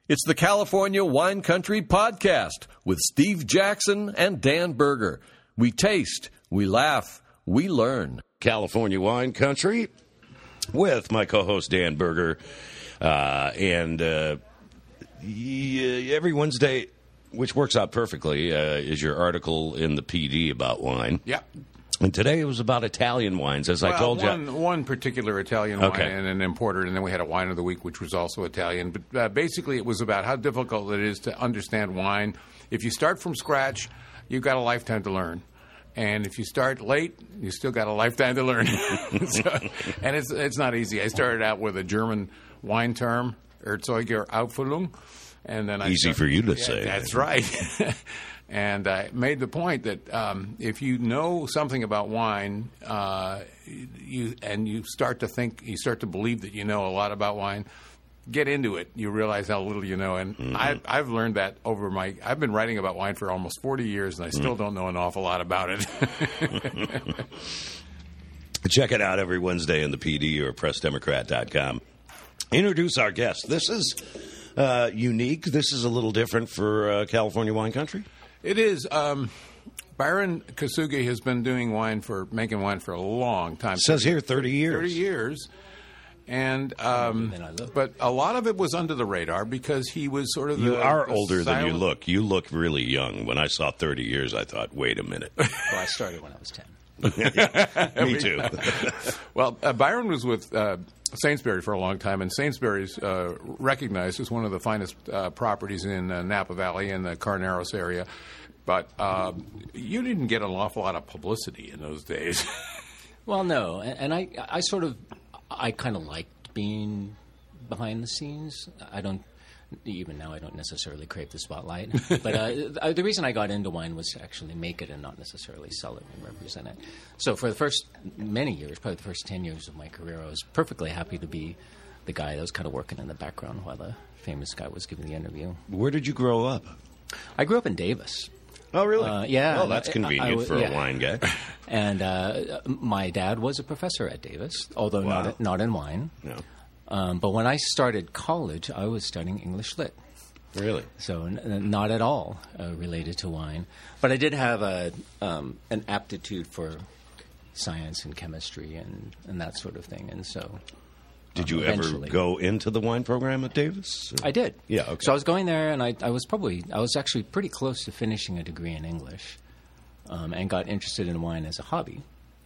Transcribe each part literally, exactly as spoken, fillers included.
It's the California Wine Country Podcast with Steve Jackson and Dan Berger. We taste, we laugh, we learn. California Wine Country with my co-host Dan Berger. Uh, and uh, every Wednesday, which works out perfectly, uh, is your article in the P D about wine. Yeah. And today it was about Italian wines, as well, I told one, you. One particular Italian Okay. wine and an importer, and then we had a wine of the week, which was also Italian. But uh, basically, it was about how difficult it is to understand wine. If you start from scratch, you've got a lifetime to learn. And if you start late, you still got a lifetime to learn. so, and it's it's not easy. I started out with a German wine term, Erzeuger Auffüllung. And then I Easy started, for you to yeah, say. That's right. And I made the point that um, if you know something about wine, uh, you and you start to think, you start to believe that you know a lot about wine, get into it. You realize how little you know. And Mm-hmm. I've, I've learned that over my. I've been writing about wine for almost forty years, and I still mm. don't know an awful lot about it. Check it out every Wednesday in the P D or press democrat dot com. Introduce our guest. This is uh, unique. This is a little different for uh, California Wine Country. It is. Um, Byron Kosugi has been doing wine for making wine for a long time. It says here thirty years. Thirty years, and um, but a lot of it was under the radar because he was sort of. The, you are the older silent... than you look. You look really young. When I saw thirty years, I thought, wait a minute. Well, I started when I was ten. Me too. Well, uh, Byron was with uh, Sainsbury for a long time, and Sainsbury's uh, recognized as one of the finest uh, properties in uh, Napa Valley in the Carneros area. But uh, you didn't get an awful lot of publicity in those days. Well, no, and, and I, I sort of, I kind of liked being behind the scenes. I don't, even now, I don't necessarily crave the spotlight. But uh, the reason I got into wine was to actually make it and not necessarily sell it and represent it. So for the first many years, probably the first ten years of my career, I was perfectly happy to be the guy that was kind of working in the background while the famous guy was giving the interview. Where did you grow up? I grew up in Davis. Oh, really? Uh, yeah. Well, that's convenient I, I, for yeah. a wine guy. And uh, my dad was a professor at Davis, although Wow. not not in wine. No. Um, but when I started college, I was studying English Lit. Really? So n- not at all uh, related to wine. But I did have a um, an aptitude for science and chemistry and, and that sort of thing. And so... Did you um, ever eventually. go into the wine program at Davis? I did. Yeah, okay. So I was going there, and I, I was probably, I was actually pretty close to finishing a degree in English, um, and got interested in wine as a hobby.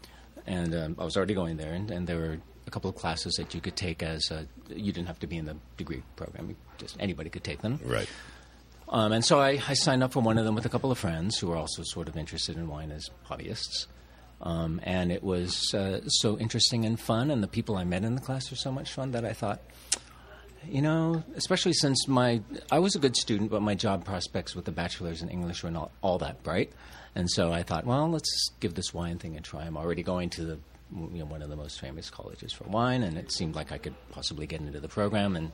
And um, I was already going there, and, and there were a couple of classes that you could take as a, you didn't have to be in the degree program, just anybody could take them. Right. Um, and so I, I signed up for one of them with a couple of friends who were also sort of interested in wine as hobbyists. Um, and it was uh, so interesting and fun, and the people I met in the class were so much fun that I thought, you know, especially since my I was a good student, but my job prospects with the bachelor's in English were not all that bright, and so I thought, well, let's give this wine thing a try. I'm already going to the you know one of the most famous colleges for wine, and it seemed like I could possibly get into the program, and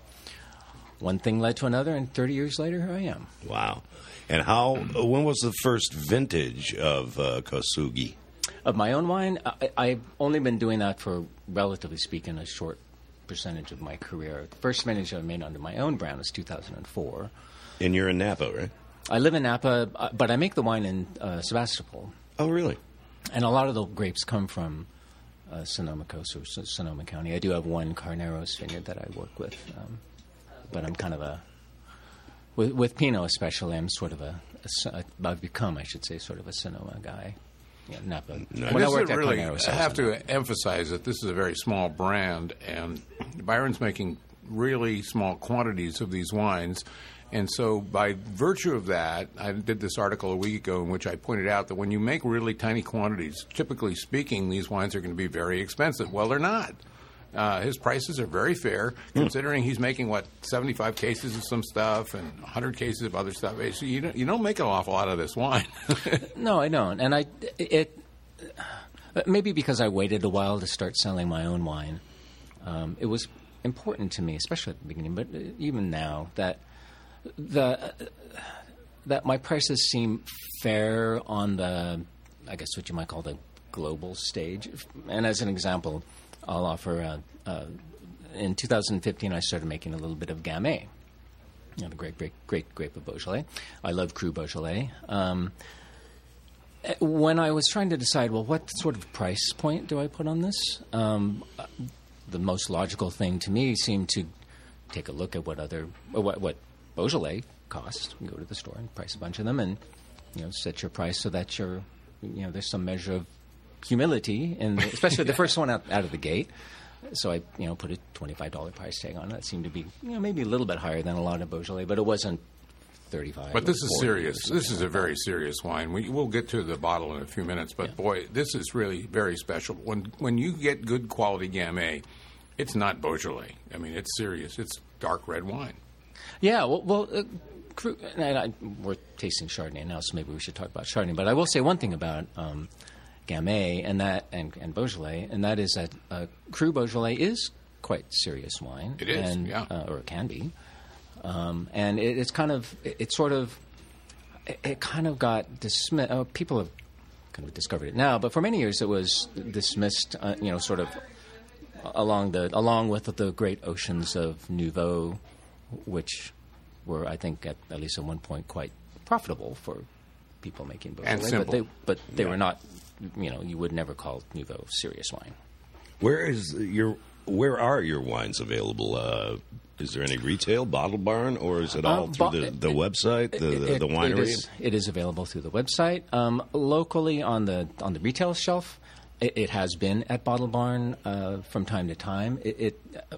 one thing led to another, and thirty years later, here I am. Wow. And how? When was the first vintage of uh, Kosugi? Of my own wine, I, I've only been doing that for, relatively speaking, a short percentage of my career. The first vintage I made under my own brand was two thousand four. And you're in Napa, right? I live in Napa, uh, but I make the wine in uh, Sebastopol. Oh, really? And a lot of the grapes come from uh, Sonoma Coast or Sonoma County. I do have one Carneros vineyard that I work with, um, but I'm kind of a... With, with Pinot especially, I'm sort of a, a... I've become, I should say, sort of a Sonoma guy. Yeah, Napa. No. When I worked at really, Carneros, I have to Napa. emphasize that this is a very small brand, and Byron's making really small quantities of these wines. And so by virtue of that, I did this article a week ago in which I pointed out that when you make really tiny quantities, typically speaking, these wines are going to be very expensive. Well, they're not. Uh, his prices are very fair, considering he's making, what, seventy-five cases of some stuff and one hundred cases of other stuff. So you don't, you don't make an awful lot of this wine. No, I don't. And I, it, maybe because I waited a while to start selling my own wine, um, it was important to me, especially at the beginning, but even now, that the that my prices seem fair on the, I guess what you might call the global stage. And as an example, I'll offer, uh, uh, in two thousand fifteen, I started making a little bit of Gamay. you know, the great, great, great grape of Beaujolais. I love Cru Beaujolais. Um, when I was trying to decide, well, what sort of price point do I put on this? Um, the most logical thing to me seemed to take a look at what other what, what Beaujolais costs. You go to the store and price a bunch of them, and you know, set your price so that you're, you know, there's some measure of humility, and especially the first one out, out of the gate. So I, you know, put a twenty-five dollars price tag on it. It seemed to be, you know, maybe a little bit higher than a lot of Beaujolais, but it wasn't thirty-five. But this is serious. This is a like very that. serious wine. We, we'll get to the bottle in a few minutes, but Yeah. boy, this is really very special. When when you get good quality Gamay, it's not Beaujolais. I mean, it's serious. It's dark red wine. Yeah, well, well uh, Cru, and I, we're tasting Chardonnay now, so maybe we should talk about Chardonnay. But I will say one thing about um, Gamay and that and, and Beaujolais, and that is that uh, Cru Beaujolais is quite serious wine. It is, and, yeah. uh, or it can be. Um, and it, it's kind of, it, it's sort of, it, it kind of got dismissed. Uh, people have kind of discovered it now, but for many years it was dismissed, uh, you know, sort of along the along with the great oceans of Nouveau, which were, I think, at, at least at one point, quite profitable for people making Beaujolais. And but simple. they, but they Yeah. were not, you know, you would never call Nouveau serious wine. Where is your? Where are your wines available? Uh, is there any retail, Bottle Barn, or is it all Uh, through bo- the, the website, the, the, It- the it winery? is, it is available through the website. Um, locally on the on the retail shelf, it, it has been at Bottle Barn uh, from time to time. It, it uh,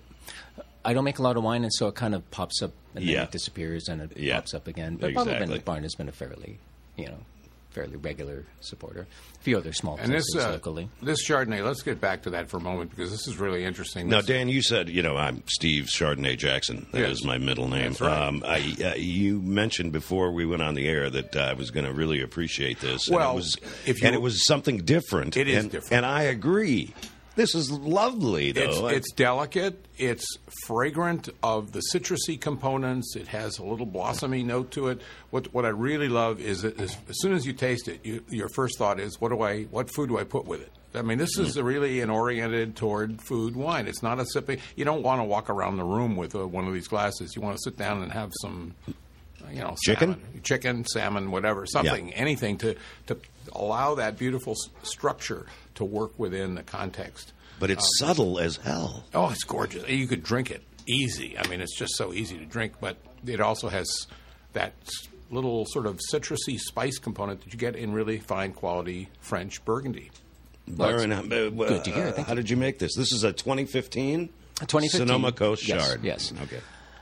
I don't make a lot of wine, and so it kind of pops up and then Yeah. it disappears and it Yeah. pops up again. But Bottle Exactly. Barn has been a fairly, you know, fairly regular supporter. A few other small And places this uh, locally. this Chardonnay, let's get back to that for a moment because this is really interesting. Now, This- Dan, you said, you know, I'm Steve Chardonnay Jackson. That is Yes. my middle name. That's right. Um, I, uh, you mentioned before we went on the air that uh, I was going to really appreciate this. Well, and it was, if you- and it was something different. It is and, different. And I agree. This is lovely, It's, though. it's delicate. It's fragrant of the citrusy components. It has a little blossomy note to it. What what I really love is that as, as soon as you taste it, you, your first thought is, what do I? What food do I put with it? I mean, this is really an oriented toward food wine. It's not a sipping. You don't want to walk around the room with uh one of these glasses. You want to sit down and have some, you know, Chicken? salmon, chicken, salmon, whatever, something, anything to to allow that beautiful s- structure to work within the context. but it's um, subtle as hell. Oh, it's gorgeous. You could drink it easy. I mean, it's just so easy to drink, but it also has that s- little sort of citrusy spice component that you get in really fine quality French Burgundy. Byron, uh, good to hear. uh, Thank how did you make this? This is a twenty fifteen? twenty fifteen. Sonoma Coast Yes, Chard. yes. Okay.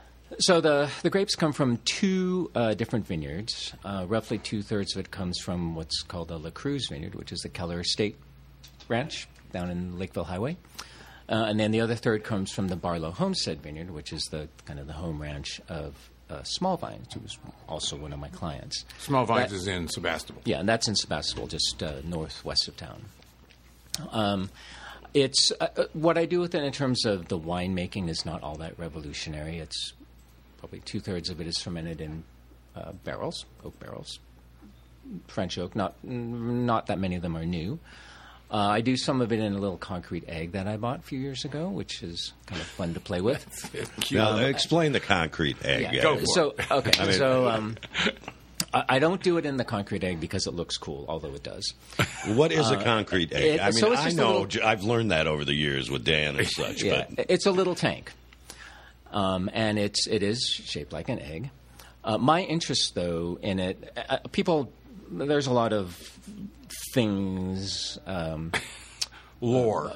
So the the grapes come from two uh, different vineyards. Uh, roughly two thirds of it comes from what's called the La Cruz Vineyard, which is the Keller Estate Ranch down in Lakeville Highway, uh, and then the other third comes from the Barlow Homestead Vineyard, which is the kind of the home ranch of uh, Small Vines, who was also one of my clients. Small Vines That- is in Sebastopol. Yeah, and that's in Sebastopol, just uh, northwest of town. Um, it's uh, uh, what I do with it in terms of the winemaking is not all that revolutionary. It's probably two thirds of it is fermented in uh, barrels, oak barrels, French oak. Not not that many of them are new. Uh, I do some of it in a little concrete egg that I bought a few years ago, which is kind of fun to play with. Cute. Now, explain the concrete egg. Yeah. guys. Go for so okay, mean- so um, I, I don't do it in the concrete egg because it looks cool, although it does. What is a concrete egg? it- I mean, so it's I just a know, little- j- I've learned that over the years with Dan and such, Yeah, but it's a little tank, um, and it's it is shaped like an egg. Uh, my interest, though, in it, uh, people, there's a lot of things, um, Lore.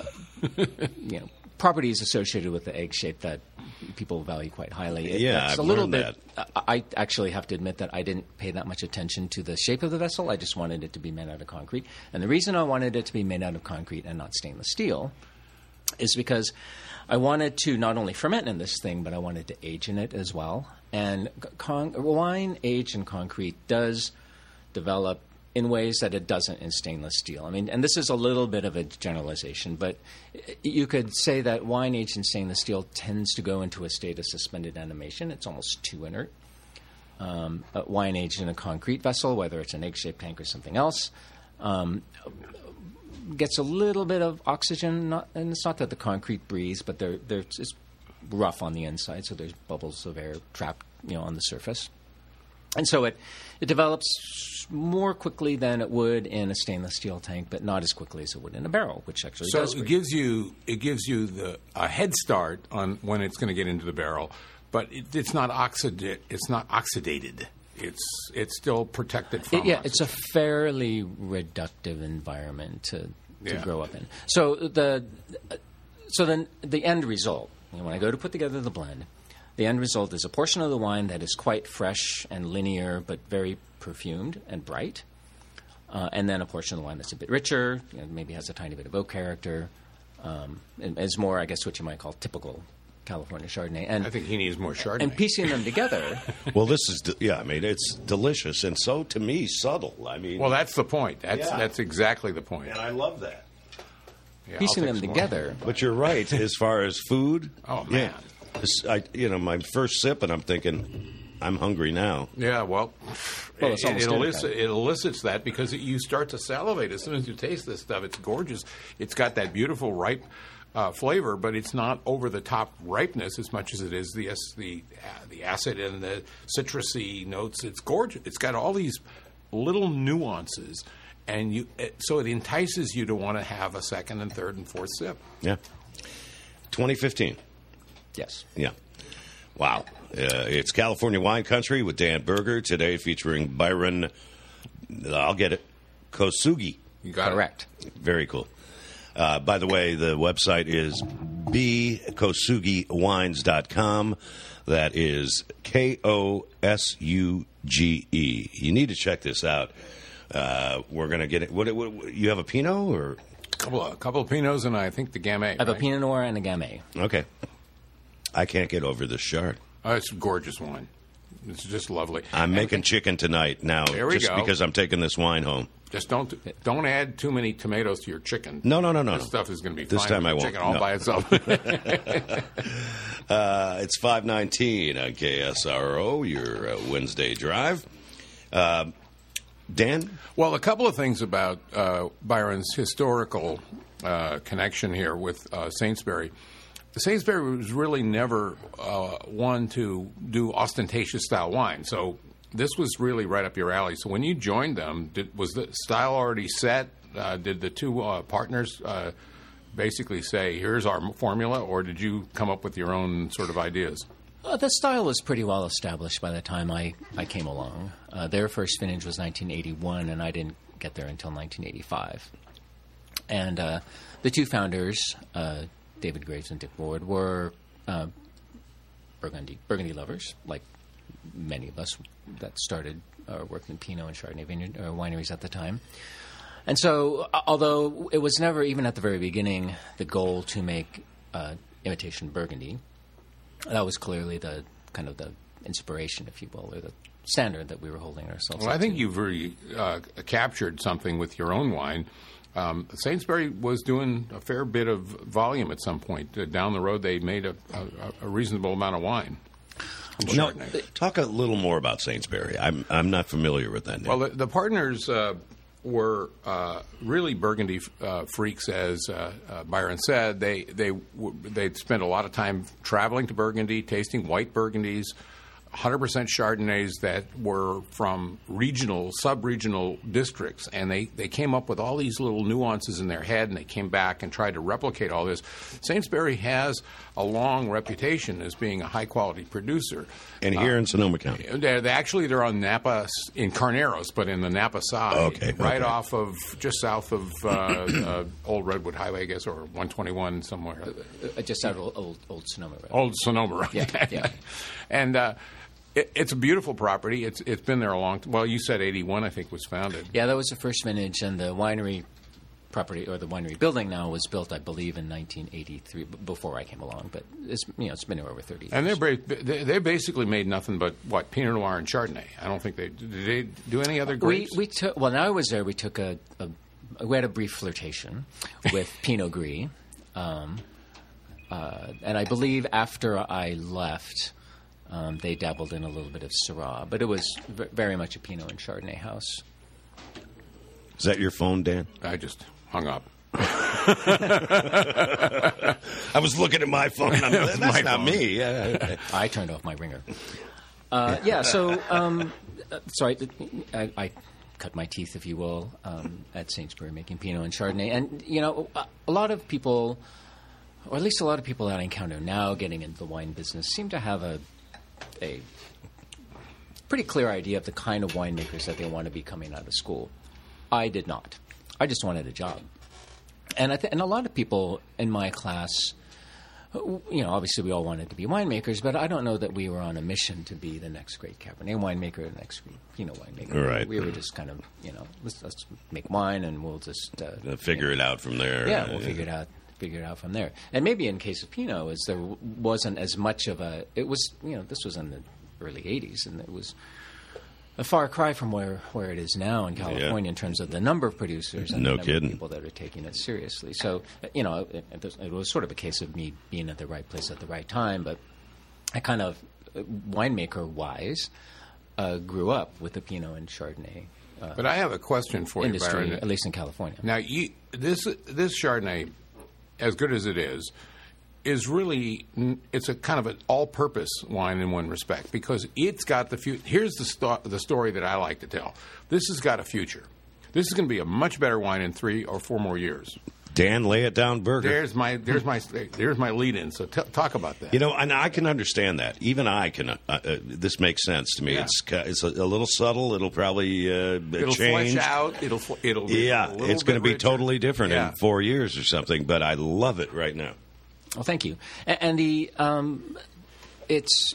you know, properties associated with the egg shape that people value quite highly. It- Yeah, it's I've a little learned bit. I I actually have to admit that I didn't pay that much attention to the shape of the vessel. I just wanted it to be made out of concrete, and the reason I wanted it to be made out of concrete and not stainless steel is because I wanted to not only ferment in this thing, but I wanted to age in it as well. And con- wine aged in concrete does develop in ways that it doesn't in stainless steel. I mean, and this is a little bit of a generalization, but you could say that wine aged in stainless steel tends to go into a state of suspended animation. It's almost too inert. Um, uh, wine aged in a concrete vessel, whether it's an egg-shaped tank or something else, um, gets a little bit of oxygen, not, and it's not that the concrete breathes, but they're, they're just rough on the inside, so there's bubbles of air trapped you know, on the surface. And so it, it develops more quickly than it would in a stainless steel tank, but not as quickly as it would in a barrel, which actually so does. So it gives you it gives you the a head start on when it's going to get into the barrel, but it, it's not oxida- It's not oxidated. It's it's still protected from. It, yeah, oxidation. it's a fairly reductive environment to to Yeah. grow up in. So the so then the end result, you know, when I go to put together the blend, the end result is a portion of the wine that is quite fresh and linear, but very perfumed and bright, uh, and then a portion of the wine that's a bit richer, you know, maybe has a tiny bit of oak character, um, and is more, I guess, what you might call typical California Chardonnay. And I think he needs more Chardonnay. and piecing them together. Well, this is de- yeah. I mean, it's delicious and so to me subtle. I mean, Well, that's the point. That's Yeah. that's exactly the point. and I love that. Yeah, I'll Piecing take them some more. together. But you're right as far as food. Oh, man. Yeah. This- I, you know, my first sip, and I'm thinking, I'm hungry now. Yeah, well, Well, it's it, almost it, any elicits, kind. it elicits that because it, you start to salivate as soon as you taste this stuff. It's gorgeous. It's got that beautiful ripe uh, flavor, but it's not over the top ripeness as much as it is the the uh, the acid and the citrusy notes. It's gorgeous. It's got all these little nuances, and you it, so it entices you to want to have a second and third and fourth sip. Yeah. twenty fifteen. Yes. Yeah. Wow. Uh, it's California Wine Country with Dan Berger today, featuring Byron. I'll get it. Kosugi. You got Correct. Very cool. Uh, by the way, the website is b kosugi wines dot com. That is K O S U G E. You need to check this out. Uh, we're going to get it. What, what, you have a Pinot or? A couple of, couple of Pinots and I think the Gamay. I have a right? Pinot Noir and a Gamay. Okay. I can't get over this chard. Oh, it's a gorgeous wine. It's just lovely. I'm making chicken tonight now, There we just go. because I'm taking this wine home. Just don't don't add too many tomatoes to your chicken. No, no, no, no. This no. stuff is going to be This fine time with I the won't. chicken all No. by itself. Uh, it's five nineteen on K S R O, your uh, Wednesday drive. Uh, Dan? Well, a couple of things about uh, Byron's historical uh, connection here with uh, Sainsbury. Sainsbury was really never uh, one to do ostentatious style wine, so this was really right up your alley. So when you joined them, did, was the style already set? Uh, did the two uh, partners uh, basically say, here's our formula, or did you come up with your own sort of ideas? Uh, the style was pretty well established by the time I, I came along. Uh, their first vintage was nineteen eighty-one, and I didn't get there until nineteen eighty-five. And uh, the two founders, uh, David Graves and Dick Ward, were uh, Burgundy Burgundy lovers, like many of us that started uh, working in Pinot and Chardonnay vineyard, uh, wineries at the time. And so, uh, although it was never, even at the very beginning, the goal to make uh, imitation Burgundy, that was clearly the kind of the inspiration, if you will, or the standard that we were holding ourselves Well, up I think to. you've really uh, captured something with your own wine. Um, Sainsbury was doing a fair bit of volume at some point. Uh, down the road, they made a, a, a reasonable amount of wine. from No, Chardonnay. talk a little more about Sainsbury. I'm I'm not familiar with that name. Well, the, the partners uh, were uh, really Burgundy uh, freaks, as uh, uh, Byron said. They they w- they'd spent a lot of time traveling to Burgundy, tasting white Burgundies, one hundred percent Chardonnays that were from regional, sub-regional districts, and they, they came up with all these little nuances in their head, and they came back and tried to replicate all this. Sainsbury has a long reputation as being a high-quality producer. and here in Sonoma County. They're, they actually, they're on Napa, in Carneros, but in the Napa side, Okay, right okay. off of, just south of uh, uh, Old Redwood Highway, I guess, or one twenty-one somewhere. Uh, just out of old, old Sonoma Road. Old Sonoma, right? Yeah, yeah. And uh, it, it's a beautiful property. It's It's been there a long time. Well, you said eighty-one, I think, was founded. Yeah, that was the first vintage, and the winery property, or the winery building now, was built, I believe, in nineteen eighty-three, b- before I came along. But it's, you know, it's been here over thirty years. And they're ba- they they basically made nothing but, what, Pinot Noir and Chardonnay. I don't think they, did they do any other we, grapes? we took, well, now I was there, we took a, a we had a brief flirtation with Pinot Gris. Um, uh, and I believe after I left, um, they dabbled in a little bit of Syrah. But it was v- very much a Pinot and Chardonnay house. Is that your phone, Dan? I just hung up. I was looking at my phone. I'm, that's My not phone. me. Yeah, okay. I turned off my ringer. Uh, yeah, so um, uh, so I, I, I cut my teeth, if you will, um, at Sainsbury making Pinot and Chardonnay. And, you know, a, a lot of people, or at least a lot of people that I encounter now getting into the wine business, seem to have a a pretty clear idea of the kind of winemakers that they want to be coming out of school. I did not. I just wanted a job. And I th- and a lot of people in my class, you know, obviously we all wanted to be winemakers, but I don't know that we were on a mission to be the next great Cabernet winemaker, the next great Pinot winemaker. Right. We were just kind of, you know, let's, let's make wine and we'll just uh, figure you know, it out from there. Yeah, we'll figure it out. Figure it out from there. And maybe in case of Pinot, is there wasn't as much of a. It was, you know, this was in the early eighties, and it was a far cry from where, where it is now in California Yeah. in terms of the number of producers and No the number kidding. of people that are taking it seriously. So, you know, it, it was sort of a case of me being at the right place at the right time. But I kind of, winemaker-wise, uh, grew up with the Pinot and Chardonnay uh, But I have a question for industry, you, Byron. at least in California. Now, you, this this Chardonnay, as good as it is, is really it's a kind of an all-purpose wine in one respect because it's got the future. Here's the sto- the story that I like to tell. This has got a future. This is going to be a much better wine in three or four more years. Dan, lay it down, Burger. There's my there's my there's my lead-in. So t- talk about that. You know, and I can understand that. Even I can. Uh, uh, this makes sense to me. Yeah. It's ca- it's a, a little subtle. It'll probably uh, It'll change. flesh out. It'll fl- it'll be Yeah, a little it's going to bit be richer. totally different Yeah. in four years or something. But I love it right now. Well, thank you. And, and the um, it's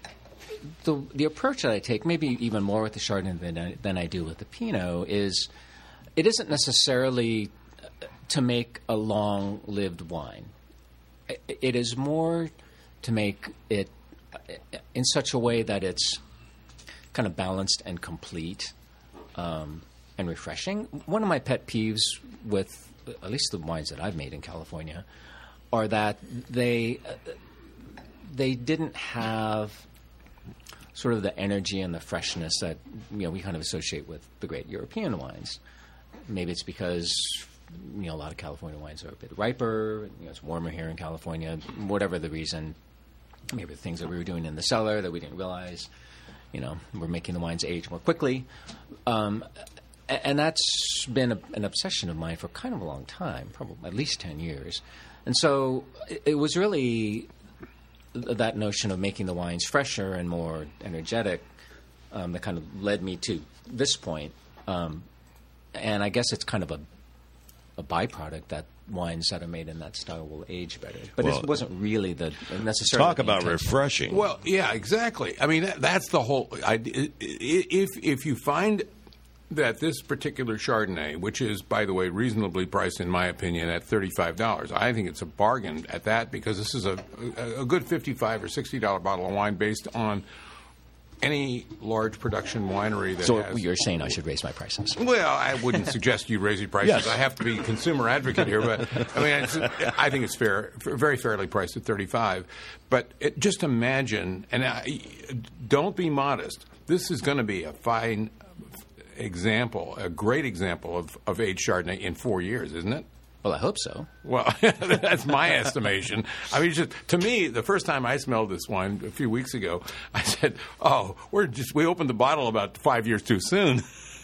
the the approach that I take, maybe even more with the Chardonnay than I, than I do with the Pinot, is it isn't necessarily to make a long-lived wine. It, it is more to make it in such a way that it's kind of balanced and complete um, and refreshing. One of my pet peeves with at least the wines that I've made in California are that they uh, they didn't have sort of the energy and the freshness that you know we kind of associate with the great European wines. Maybe it's because you know a lot of California wines are a bit riper. You know, it's warmer here in California. Whatever the reason, maybe the things that we were doing in the cellar that we didn't realize. You know, we're making the wines age more quickly. Um, and that's been a, an obsession of mine for kind of a long time, probably at least ten years. And so it, it was really th- that notion of making the wines fresher and more energetic um, that kind of led me to this point. Um, and I guess it's kind of a, a byproduct that wines that are made in that style will age better. But Well, it wasn't really the necessarily Talk the about intention. refreshing. Well, yeah, exactly. I mean, that, that's the whole. I, if if you find that this particular Chardonnay, which is, by the way, reasonably priced in my opinion at thirty-five dollars, I think it's a bargain at that because this is a a, a good fifty-five or sixty dollar bottle of wine based on any large production winery that So has. you're saying I should raise my prices? Well, I wouldn't suggest you raise your prices. Yes. I have to be consumer advocate here, but I mean, it's, I think it's fair, very fairly priced at thirty-five. But it, just imagine, and I, don't be modest. This is going to be a fine example, a great example of, of aged Chardonnay in four years, isn't it? Well, I hope so. Well, that's my estimation. I mean, just to me, the first time I smelled this wine a few weeks ago, I said, "Oh, we're just we opened the bottle about five years too soon."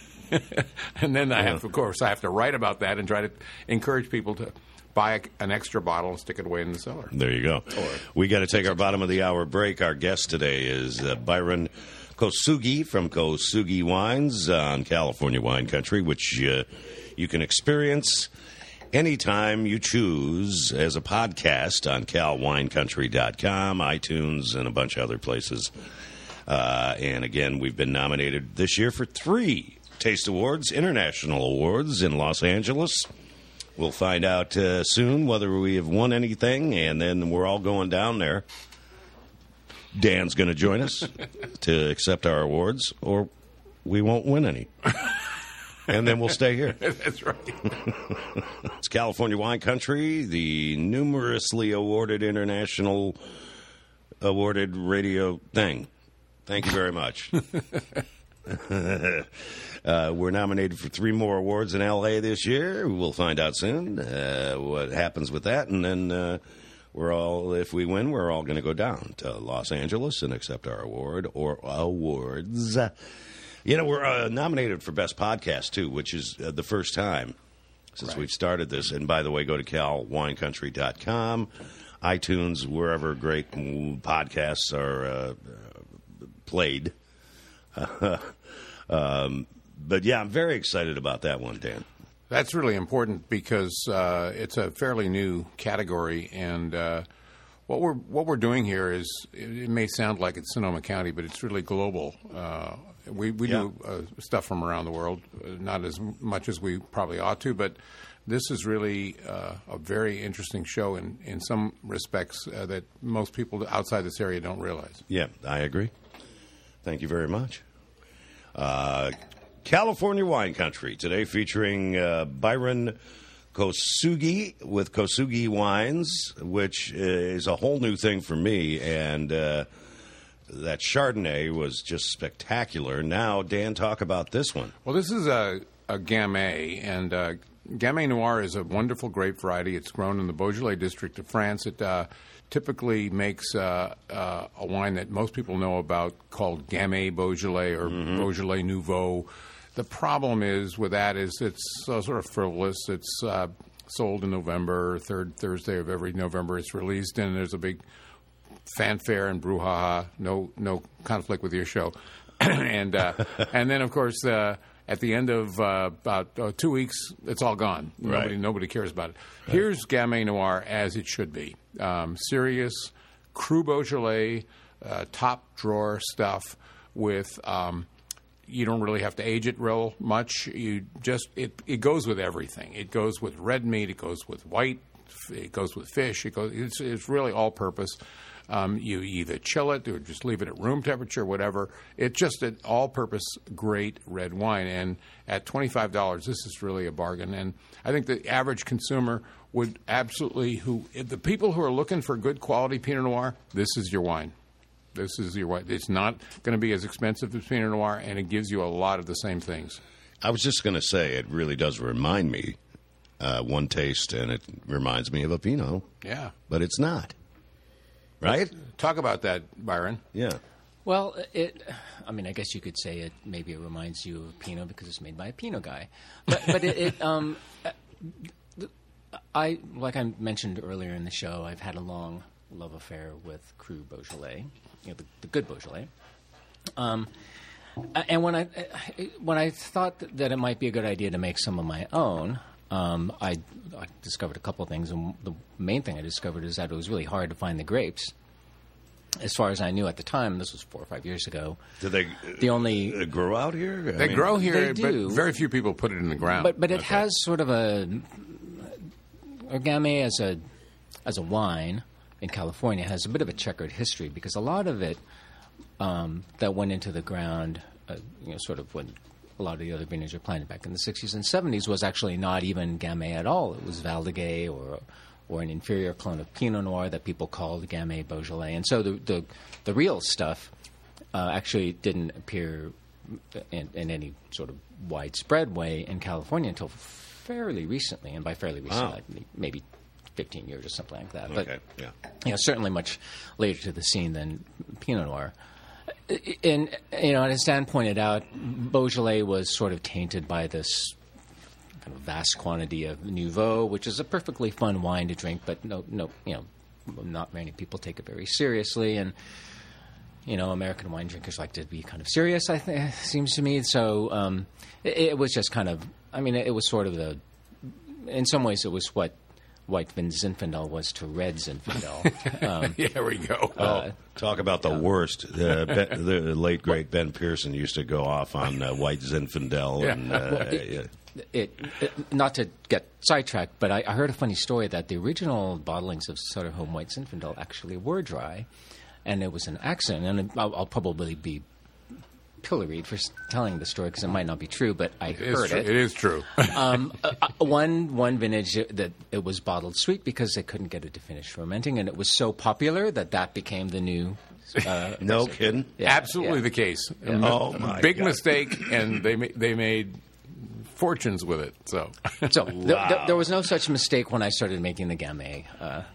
And then I have, of course, I have to write about that and try to encourage people to buy a, an extra bottle and stick it away in the cellar. There you go. We got to take our bottom of the hour break. Our guest today is uh, Byron Kosugi from Kosugi Wines on California Wine Country, which uh, you can experience anytime you choose as a podcast on cal wine country dot com, iTunes, and a bunch of other places. Uh, and again, we've been nominated this year for three Taste Awards, International Awards in Los Angeles. We'll find out uh, soon whether we have won anything, and then we're all going down there. Dan's going to join us to accept our awards, or we won't win any. And then we'll stay here. That's right. It's California Wine Country, the numerously awarded international awarded radio thing. Thank you very much. uh, we're nominated for three more awards in L A this year. We'll find out soon uh, what happens with that, and then uh, we're all, if we win, we're all going to go down to Los Angeles and accept our award or awards. You know, we're uh, nominated for Best Podcast, too, which is uh, the first time since Right. we've started this. And by the way, go to cal wine country dot com, iTunes, wherever great podcasts are uh, played. um, but, yeah, I'm very excited about that one, Dan. That's really important because uh, it's a fairly new category, and uh, what we're what we're doing here is it, it may sound like it's Sonoma County, but it's really global. Uh, we we Yeah. do uh, stuff from around the world, uh, not as much as we probably ought to, but this is really uh, a very interesting show in in some respects uh, that most people outside this area don't realize. Yeah, I agree. Thank you very much. Uh, California Wine Country today featuring uh, Byron Kosugi with Kosugi Wines, which is a whole new thing for me. And uh, that Chardonnay was just spectacular. Now, Dan, talk about this one. Well, this is a, a Gamay, and uh, Gamay Noir is a wonderful grape variety. It's grown in the Beaujolais district of France. It uh, typically makes uh, uh, a wine that most people know about called Gamay Beaujolais or Mm-hmm. Beaujolais Nouveau. The problem is with that is it's uh, sort of frivolous. It's uh, sold in November, third Thursday of every November. It's released, and there's a big fanfare and brouhaha. No, no conflict with your show, and uh, and then of course uh, at the end of uh, about uh, two weeks, it's all gone. Nobody, Right. nobody cares about it. Right. Here's Gamay Noir as it should be: um, serious, Cru Beaujolais, uh, top drawer stuff with. Um, You don't really have to age it real much. You just it, it goes with everything. It goes with red meat. It goes with white. It goes with fish. It goes. It's, it's really all purpose. Um, you either chill it or just leave it at room temperature, whatever. It's just an all-purpose great red wine. And at twenty-five dollars, this is really a bargain. And I think the average consumer would absolutely who the people who are looking for good quality Pinot Noir. This is your wine. This is your wine. It's not going to be as expensive as Pinot Noir, and it gives you a lot of the same things. I was just going to say, it really does remind me, uh, one taste, and it reminds me of a Pinot. Yeah. But it's not. Right? Talk about that, Byron. Yeah. Well, it. I mean, I guess you could say it. Maybe it reminds you of Pinot because it's made by a Pinot guy. But, but it. it um, I like I mentioned earlier in the show. I've had a long love affair with Cru Beaujolais, you know, the, the good Beaujolais. Um, and when I when I thought that it might be a good idea to make some of my own, um, I, I discovered a couple of things. And the main thing I discovered is that it was really hard to find the grapes. As far as I knew at the time, this was four or five years ago. Do they the only uh, grow out here? I They mean, grow here, they but do. very few people put it in the ground. But but it Okay. has sort of a, a Gamay as a as a wine in California has a bit of a checkered history because a lot of it um, that went into the ground, uh, you know, sort of when a lot of the other vineyards were planted back in the sixties and seventies was actually not even Gamay at all. It was Valdiguet or or an inferior clone of Pinot Noir that people called Gamay Beaujolais. And so the the, the real stuff uh, actually didn't appear in, in any sort of widespread way in California until fairly recently. And by fairly recently, Wow. I mean, maybe fifteen years or something like that. But Okay, yeah. you know, certainly much later to the scene than Pinot Noir. And, you know, as Dan pointed out, Beaujolais was sort of tainted by this kind of vast quantity of Nouveau, which is a perfectly fun wine to drink, but no, no, you know, not many people take it very seriously. And, you know, American wine drinkers like to be kind of serious, I think, seems to me. So um, it, it was just kind of, I mean, it was sort of the, in some ways, it was what White Vin Zinfandel was to Red Zinfandel. Um, Here we go. Oh, talk about the worst. Uh, ben, the late, great Ben Pearson used to go off on uh, White Zinfandel. Yeah. And, uh, yeah. It, it, not to get sidetracked, but I, I heard a funny story that the original bottlings of Sutter Home White Zinfandel actually were dry, and it was an accident. And I'll, I'll probably be pilloried for s- telling the story because it might not be true, but I It is heard true. it. It is true. um, uh, uh, one one vintage that it was bottled sweet because they couldn't get it to finish fermenting, and it was so popular that that became the new. Uh, No kidding. yeah, Absolutely yeah. the case. A Oh, mi- my big God. mistake, and they ma- they made fortunes with it. So So th- th- there was no such mistake when I started making the Gamay. Uh,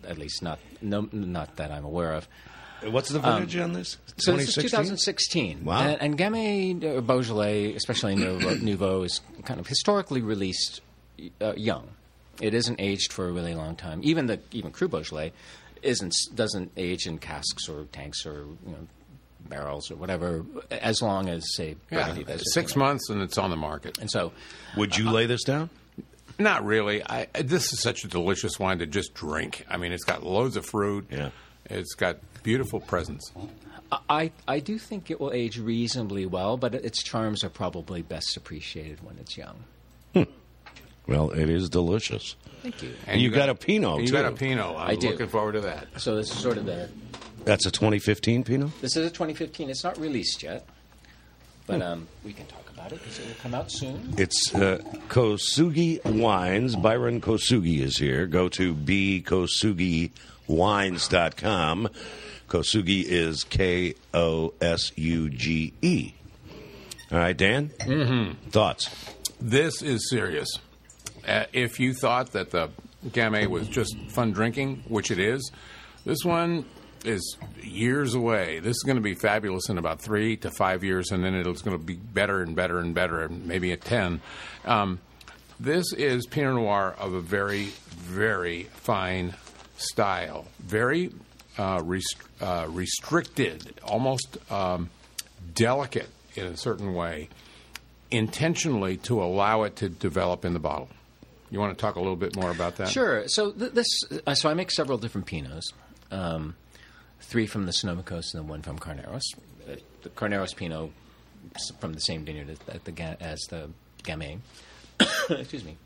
at least not no, not that I'm aware of. What's the vintage on this? So this is twenty sixteen. Wow. And, and Gamay uh, Beaujolais, especially Nouveau, Nouveau, is kind of historically released uh, young. It isn't aged for a really long time. Even the even Cru Beaujolais isn't doesn't age in casks or tanks or you know barrels or whatever as long as say Yeah, Burgundy does. six months and it's on the market. And so, Would you lay this down? Not really. I, this is such a delicious wine to just drink. I mean, it's got loads of fruit. Yeah. It's got beautiful presence. I I do think it will age reasonably well, but its charms are probably best appreciated when it's young. Well, it is delicious. Thank you. And you got a Pinot, and You too. got a Pinot. I'm I do. looking forward to that. So this is sort of the. That's a twenty fifteen Pinot? This is a twenty fifteen. It's not released yet, but um, we can talk about it because it will come out soon. It's uh, Kosugi Wines. Byron Kosugi is here. Go to b kosugi wines dot com. Kosugi is K O S U G E. All right, Dan? Mm-hmm. Thoughts? This is serious. Uh, if you thought that the Gamay was just fun drinking, which it is, this one is years away. This is going to be fabulous in about three to five years, and then it's going to be better and better and better, and maybe at ten. Um, this is Pinot Noir of a very, very fine style. Very uh, rest- uh, restricted, almost um, delicate in a certain way, intentionally to allow it to develop in the bottle. You want to talk a little bit more about that? Sure. So th- this, uh, so I make several different Pinots, um, three from the Sonoma Coast and then one from Carneros. Uh, the Carneros Pinot s- from the same vineyard as, at the ga- as the Gamay. Excuse me.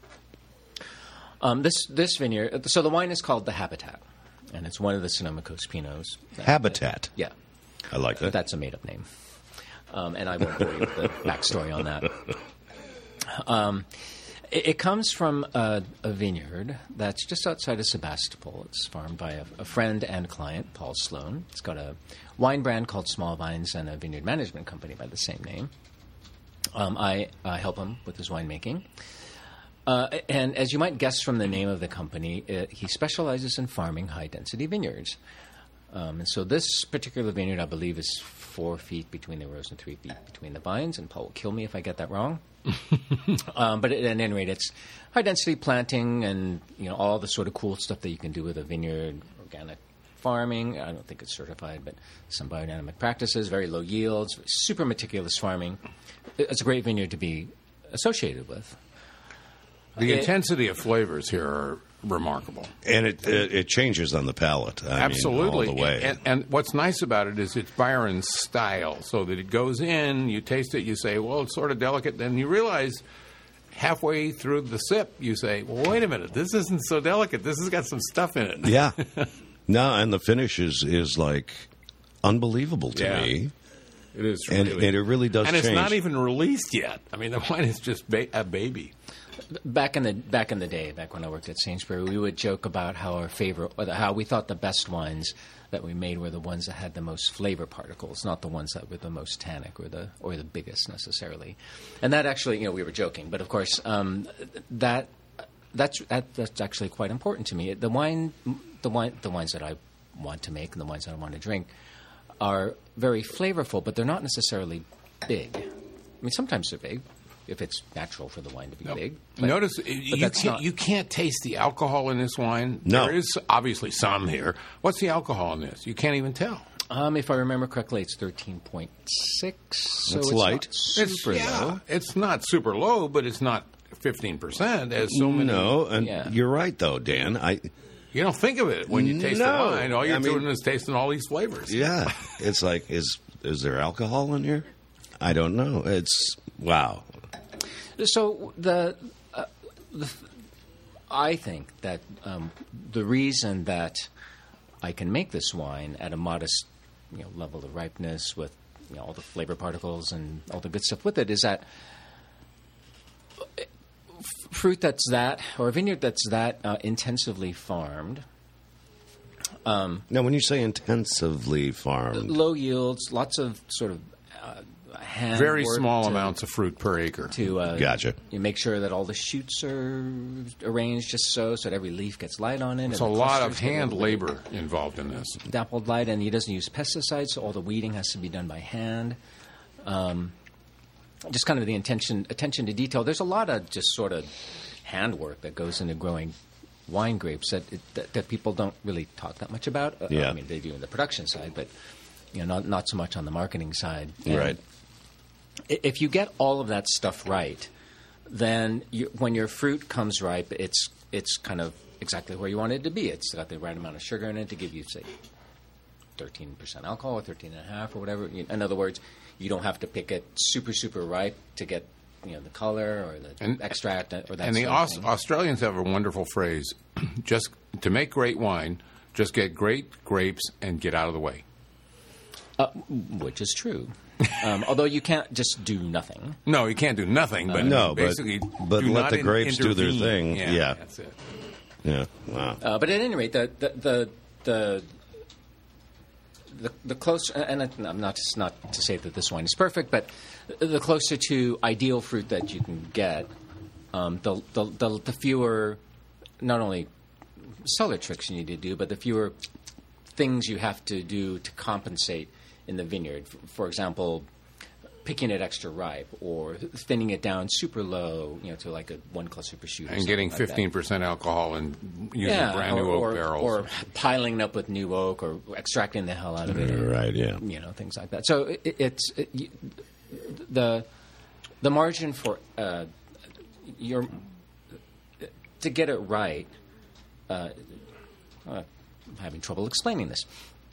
Um, this this vineyard. So the wine is called the Habitat, and it's one of the Sonoma Coast Pinots. that- Habitat. Yeah, I like that. that's a made-up name, um, and I won't bore you with the backstory on that. Um, it, it comes from a, a vineyard that's just outside of Sebastopol. It's farmed by a, a friend and client, Paul Sloan. It's got a wine brand called Small Vines and a vineyard management company by the same name. Um, I uh, help him with his winemaking. Uh, and as you might guess from the name of the company, it, he specializes in farming high-density vineyards. Um, and so this particular vineyard, I believe, is four feet between the rows and three feet between the vines. And Paul will kill me if I get that wrong. um, but at any rate, it's high-density planting and you know all the sort of cool stuff that you can do with a vineyard, organic farming. I don't think it's certified, but some biodynamic practices, very low yields, super meticulous farming. It's a great vineyard to be associated with. The It- intensity of flavors here are remarkable. And it, it it changes on the palate. I Absolutely. mean, all the way. And, and what's nice about it is it's Byron's style, so that it goes in, you taste it, you say, well, it's sort of delicate. Then you realize halfway through the sip, you say, well, wait a minute, this isn't so delicate. This has got some stuff in it. Yeah. No, and the finish is, is like unbelievable to Yeah. me. It is And, really. and it really does and change. it's not even released yet. I mean, the wine is just ba- a baby. Back in the back in the day, back when I worked at Sainsbury, we would joke about how our favorite, or the, how we thought the best wines that we made were the ones that had the most flavor particles, not the ones that were the most tannic or the or the biggest necessarily. And that actually, you know, we were joking, but of course, um, that that's that, that's actually quite important to me. The wine, the wine, the wines that I want to make and the wines that I want to drink are very flavorful, but they're not necessarily big. I mean, sometimes they're big. If it's natural for the wine to be big. But, Notice but you that's can't, not- you can't taste the alcohol in this wine. No. There is obviously some here. What's the alcohol in this? You can't even tell. Um, if I remember correctly, it's thirteen point six. So That's it's light. Not super it's, yeah, low. it's not super low, but it's not fifteen percent as so many. No, and Yeah. you're right, though, Dan. I You don't think of it when you taste No. the wine. All you're I mean- doing is tasting all these flavors. Yeah. It's like, is is there alcohol in here? I don't know. It's, wow. So the, uh, the I think that um, the reason that I can make this wine at a modest, you know, level of ripeness with you know, all the flavor particles and all the good stuff with it is that fruit that's that, or a vineyard that's that uh, intensively farmed. Now, when you say intensively farmed, Low yields, lots of sort of uh, hand Very work small to, amounts of fruit per acre. To uh, Gotcha. You make sure that all the shoots are arranged just so, so that every leaf gets light on it. It's and a the lot of clusters get hand a little labor involved in this. dappled light, and he doesn't use pesticides, so all the weeding has to be done by hand. Um, just kind of the intention, attention to detail. There's a lot of just sort of handwork that goes into growing wine grapes that, that that people don't really talk that much about. Uh, Yeah. I mean, they do in the production side, but you know, not not so much on the marketing side. And Right. i- If you get all of that stuff right, then you, when your fruit comes ripe, it's it's kind of exactly where you want it to be. It's got the right amount of sugar in it to give you, say, thirteen percent alcohol or thirteen and a half or whatever. In other words, you don't have to pick it super, super ripe to get, you know, the color or the And- extract or that And the sort of Aus- thing. Australians have a wonderful phrase: "Just to make great wine, just get great grapes and get out of the way." Uh, which is true. Um, although you can't just do nothing. No, you can't do nothing, but No, but- basically, but do let not the in- grapes do their intervene. thing. Yeah, Yeah. that's it. Yeah. Wow. Uh, but at any rate, the the the the, the, the closer, and I'm not just not to say that this wine is perfect, but the closer to ideal fruit that you can get, um, the, the the the fewer not only cellar tricks you need to do, but the fewer things you have to do to compensate in the vineyard. For, for example, picking it extra ripe or thinning it down super low, you know, to like a one cluster per shoot, or And something getting like that. fifteen percent alcohol and using brand new or, oak or, barrels. or piling it up with new oak, or extracting the hell out of it, or, Right, yeah. you know, things like that. So it, it's it, you, the the margin for uh, your to get it right. Uh, uh, I'm having trouble explaining this.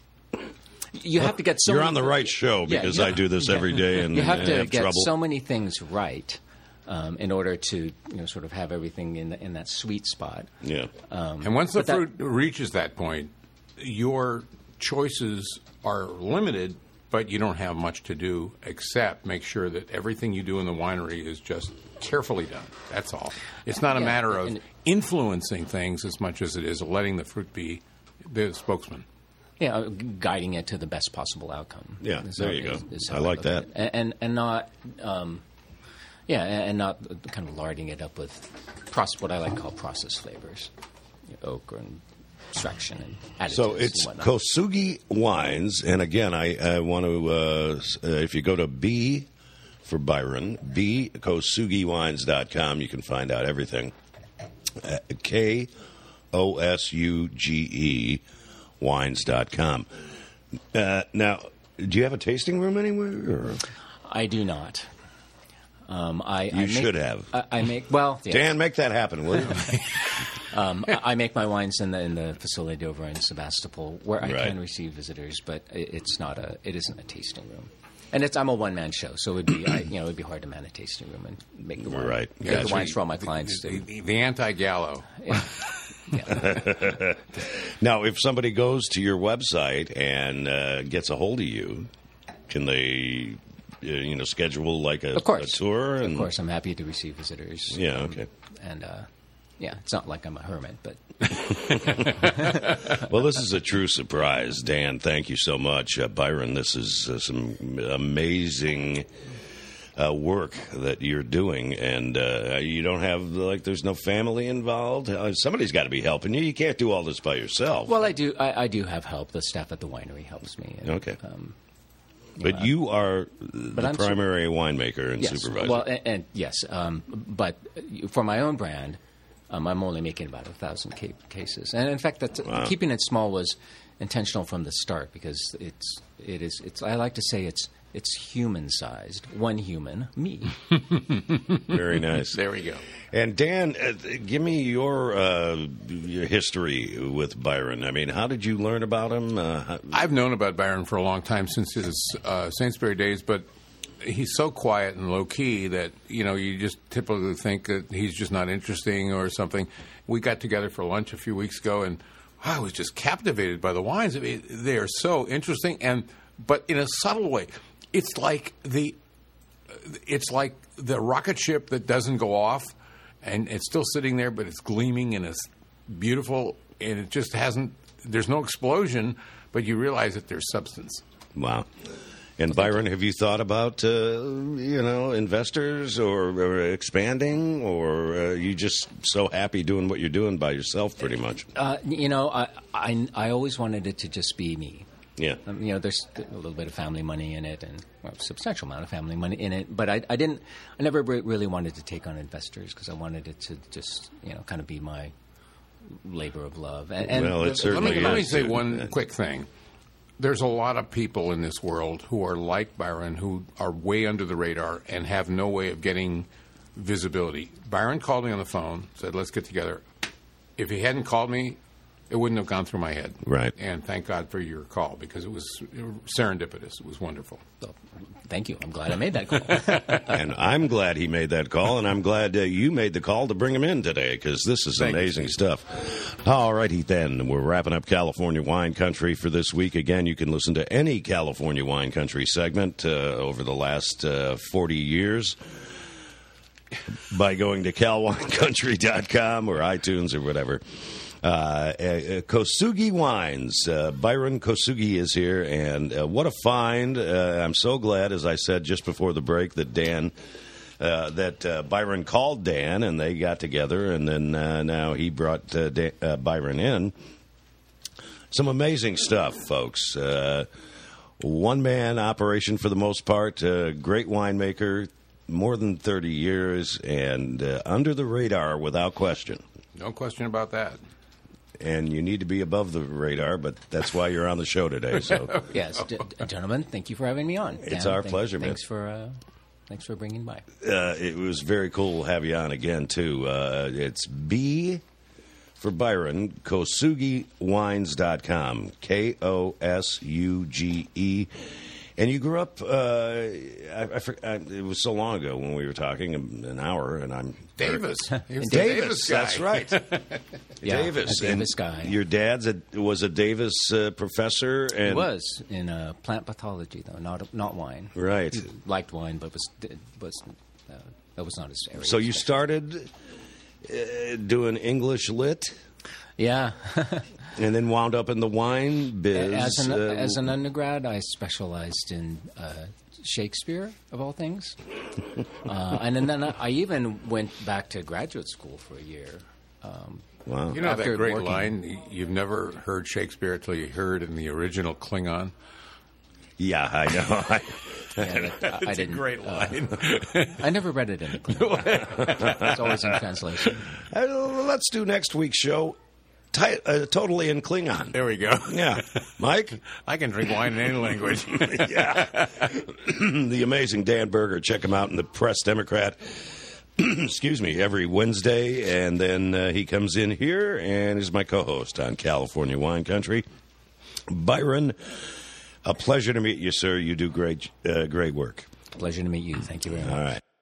You have to get so You're many- on the right show Yeah, because you- I do this yeah. every day and you have and to have get trouble. so many things right um, in order to, you know, sort of have everything in the, in that sweet spot. Yeah. and once the but that- fruit reaches that point, your choices are limited, but you don't have much to do except make sure that everything you do in the winery is just carefully done. That's all. It's not a Yeah, matter of and- influencing things as much as it is letting the fruit be the spokesman. Yeah, uh, guiding it to the best possible outcome. Yeah, Is there how- you go. is- is I how like look at that. it. And, and and not, um, yeah, and and not kind of larding it up with process, what I like to call process flavors, you know, oak and extraction and additives. So it's and whatnot. Kosugi Wines, and again, I, I want to, uh, s- uh, if you go to B for Byron, b kosugi wines dot com, you can find out everything. Uh, K O S U G E wines dot com. Uh, now, do you have a tasting room anywhere? Or? I do not. Um, I You I make, should have. I, I make well. Yeah. Dan, make that happen, will you? Um, I I make my wines in the in the facility over in Sebastopol, where I Right. can receive visitors, but it, it's not a it isn't a tasting room, and it's I'm a one man show, so it would be I, you know it'd be hard to man a tasting room and make the wine, Right. make Gotcha. the wines for all my clients. The, to- the, the anti-gallo. yeah. Now, if somebody goes to your website and uh, gets a hold of you, can they, uh, you know, schedule like a, Of course. a tour? And, Of course, I'm happy to receive visitors. Yeah, Um, okay. and uh, yeah, it's not like I'm a hermit, but Well, this is a true surprise, Dan. Thank you so much, uh, Byron. This is uh, some amazing uh, work that you're doing, and uh, you don't have like there's no family involved. Uh, somebody's got to be helping you. You can't do all this by yourself. well, I do I, I do have help. The staff at the winery helps me. And, Okay. Um, but you are the I'm su- primary winemaker and yes. supervisor. Well, and, and yes, um, but for my own brand, um, I'm only making about a thousand ca- cases, and in fact, that's, Wow. keeping it small was intentional from the start because it's it is it's. I like to say it's it's human sized. One human, me. Very nice. There we go. And Dan, uh, give me your, uh, your history with Byron. I mean, how did you learn about him? Uh, how, I've known about Byron for a long time since his uh, Sainsbury days, but he's so quiet and low key that you know you just typically think that he's just not interesting or something. We got together for lunch a few weeks ago, and I was just captivated by the wines. I mean, they are so interesting, and but in a subtle way, it's like the it's like the rocket ship that doesn't go off, and it's still sitting there, but it's gleaming and it's beautiful, and it just hasn't. There's no explosion, but you realize that there's substance. wow. And Byron, have you thought about, uh, you know, investors or, or expanding, or are you just so happy doing what you're doing by yourself pretty much? Uh, you know, I, I, I always wanted it to just be me. Yeah. Um, you know, there's a little bit of family money in it, and well, a substantial amount of family money in it. But I, I didn't, I never re- really wanted to take on investors because I wanted it to just, you know, kind of be my labor of love. And, and Well, it let certainly me, let me is. say one quick thing. There's a lot of people in this world who are like Byron, who are way under the radar and have no way of getting visibility. Byron called me on the phone, said, let's get together. If he hadn't called me, it wouldn't have gone through my head. Right. And thank God for your call, because it was serendipitous. It was wonderful. So, thank you. I'm glad I made that call. And I'm glad he made that call, and I'm glad uh, you made the call to bring him in today, because this is Thank you, amazing Steve. stuff. All righty, then. We're wrapping up California Wine Country for this week. Again, you can listen to any California Wine Country segment uh, over the last uh, forty years by going to cal wine country dot com or iTunes or whatever. Uh, uh, Kosugi Wines. Uh, Byron Kosugi is here, and uh, what a find. Uh, I'm so glad, as I said just before the break, that Dan, uh, that uh, Byron called Dan, and they got together, and then uh, now he brought uh, Dan, uh, Byron in. Some amazing stuff, folks. Uh, one-man operation for the most part, uh, great winemaker, more than thirty years, and uh, under the radar without question. No question about that. And you need to be above the radar, but that's why you're on the show today. So Yes, d- d- gentlemen, thank you for having me on. It's Dan, our thank- pleasure, man. Thanks for uh, thanks for bringing by. uh, it was very cool to have you on again, too. Uh, it's B for Byron, kosugi wines dot com, K O S U G E. And you grew up, uh, I, I, I, it was so long ago when we were talking, an hour, and I'm... Davis. He was the Davis, Davis guy. that's right. Yeah, Davis. a Davis And guy. Your dad's a, was a Davis uh, professor. And He was in uh, plant pathology, though, not not wine. Right. He liked wine, but was was uh, that was not his area. So you started uh, doing English lit, yeah. and then wound up in the wine biz. As an, uh, as an undergrad, I specialized in uh, Shakespeare, of all things. uh, and then I, I even went back to graduate school for a year. Um, wow. You know After that great working- line, you've never heard Shakespeare until you heard in the original Klingon? Yeah, I know. I, yeah, that- I, I It's a didn't. great uh, line. I never read it in the Klingon. It's always in translation. Uh, let's do next week's show ti- uh, totally in Klingon. There we go. Yeah. Mike? I can drink wine in any language. Yeah. The amazing Dan Berger. Check him out in the Press Democrat. Excuse me, every Wednesday. And then uh, he comes in here and is my co-host on California Wine Country. Byron, a pleasure to meet you, sir. You do great, uh, great work. Pleasure to meet you. Thank you very much. All right.